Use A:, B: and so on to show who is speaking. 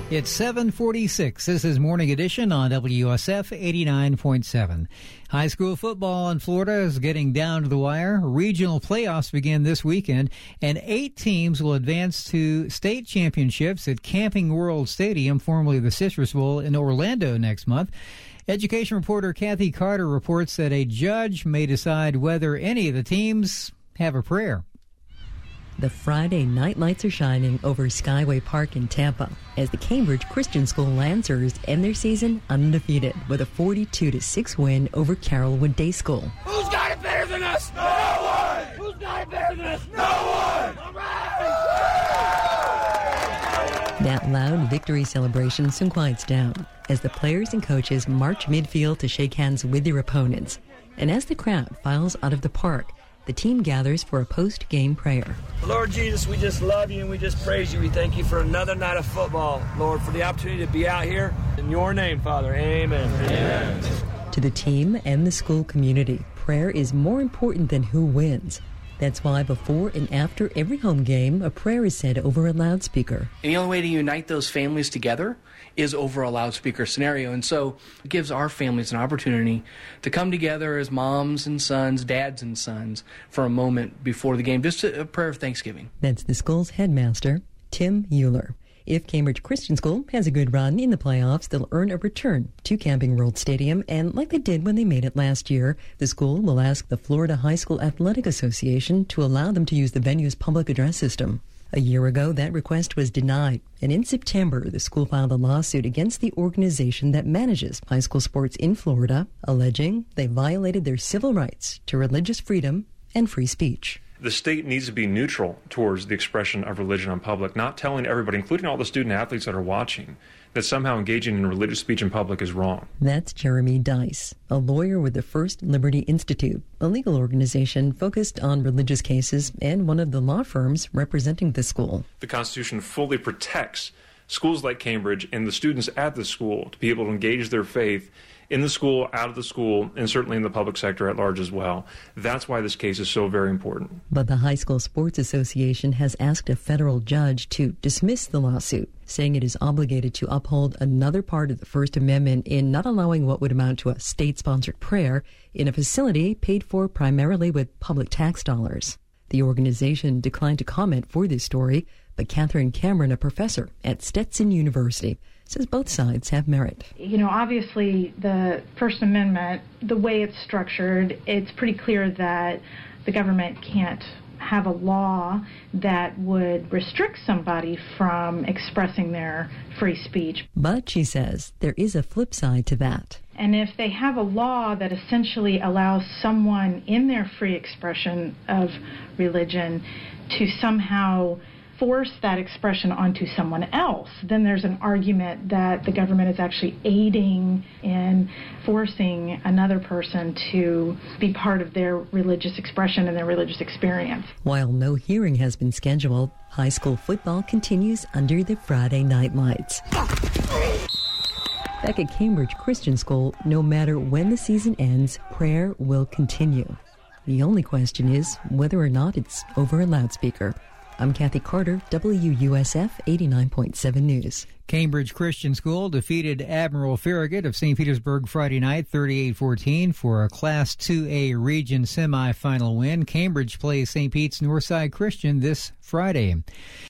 A: It's 7:46. This is Morning Edition on WSF 89.7. High school football in Florida is getting down to the wire. Regional playoffs begin this weekend, and 8 teams will advance to state championships at Camping World Stadium, formerly the Citrus Bowl, in Orlando next month. Education reporter Kathy Carter reports that a judge may decide whether any of the teams have a prayer.
B: The Friday night lights are shining over Skyway Park in Tampa as the Cambridge Christian School Lancers end their season undefeated with a 42-6 win over Carrollwood Day School.
C: Who's got it better than us? No one! Who's got it better than us? No one! All right!
B: That loud victory celebration soon quiets down as the players and coaches march midfield to shake hands with their opponents. And as the crowd files out of the park, the team gathers for a post-game prayer.
D: Lord Jesus, we just love you and we just praise you. We thank you for another night of football, Lord, for the opportunity to be out here. In your name, Father, amen. Amen.
B: To the team and the school community, prayer is more important than who wins. That's why before and after every home game, a prayer is said over a loudspeaker.
E: And the only way to unite those families together is over a loudspeaker scenario. And so it gives our families an opportunity to come together as moms and sons, dads and sons, for a moment before the game, just a prayer of thanksgiving.
B: That's the school's headmaster, Tim Euler. If Cambridge Christian School has a good run in the playoffs, they'll earn a return to Camping World Stadium. And like they did when they made it last year, the school will ask the Florida High School Athletic Association to allow them to use the venue's public address system. A year ago, that request was denied. And in September, the school filed a lawsuit against the organization that manages high school sports in Florida, alleging they violated their civil rights to religious freedom and free speech.
F: The state needs to be neutral towards the expression of religion in public, not telling everybody, including all the student athletes that are watching, that somehow engaging in religious speech in public is wrong.
B: That's Jeremy Dice, a lawyer with the First Liberty Institute, a legal organization focused on religious cases and one of the law firms representing the school.
F: The Constitution fully protects schools like Cambridge and the students at the school to be able to engage their faith in the school, out of the school, and certainly in the public sector at large as well. That's why this case is so very important.
B: But the High School Sports Association has asked a federal judge to dismiss the lawsuit, saying it is obligated to uphold another part of the First Amendment in not allowing what would amount to a state-sponsored prayer in a facility paid for primarily with public tax dollars. The organization declined to comment for this story, but Catherine Cameron, a professor at Stetson University, says both sides have merit.
G: You know, obviously the First Amendment, the way it's structured, it's pretty clear that the government can't have a law that would restrict somebody from expressing their free speech.
B: But, she says, there is a flip side to that.
G: And if they have a law that essentially allows someone in their free expression of religion to somehow force that expression onto someone else, then there's an argument that the government is actually aiding in forcing another person to be part of their religious expression and their religious experience.
B: While no hearing has been scheduled, high school football continues under the Friday night lights. Back at Cambridge Christian School, no matter when the season ends, prayer will continue. The only question is whether or not it's over a loudspeaker. I'm Kathy Carter, WUSF 89.7 News.
A: Cambridge Christian School defeated Admiral Farragut of St. Petersburg Friday night 38-14 for a Class 2A region semifinal win. Cambridge plays St. Pete's Northside Christian this Friday.